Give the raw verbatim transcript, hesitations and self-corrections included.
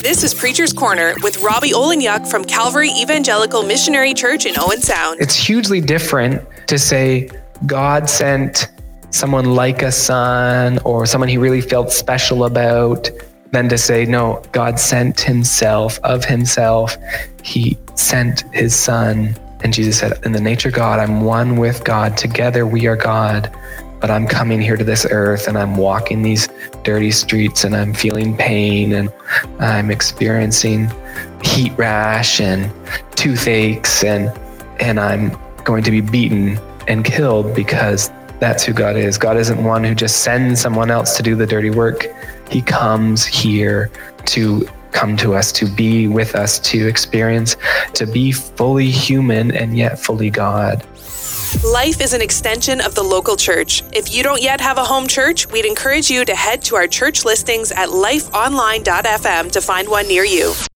This is Preacher's Corner with Robbie Olenyuk from Calvary Evangelical Missionary Church in Owen Sound. It's hugely different to say God sent someone like a son or someone he really felt special about than to say, no, God sent himself of himself. He sent his son. And Jesus said, in the nature of God, I'm one with God. Together we are God. But I'm coming here to this earth and I'm walking these dirty streets and I'm feeling pain and I'm experiencing heat rash and toothaches and and I'm going to be beaten and killed because that's who God is. God isn't one who just sends someone else to do the dirty work. He comes here to come to us, to be with us, to experience, to be fully human and yet fully God. Life is an extension of the local church. If you don't yet have a home church, we'd encourage you to head to our church listings at life online dot f m to find one near you.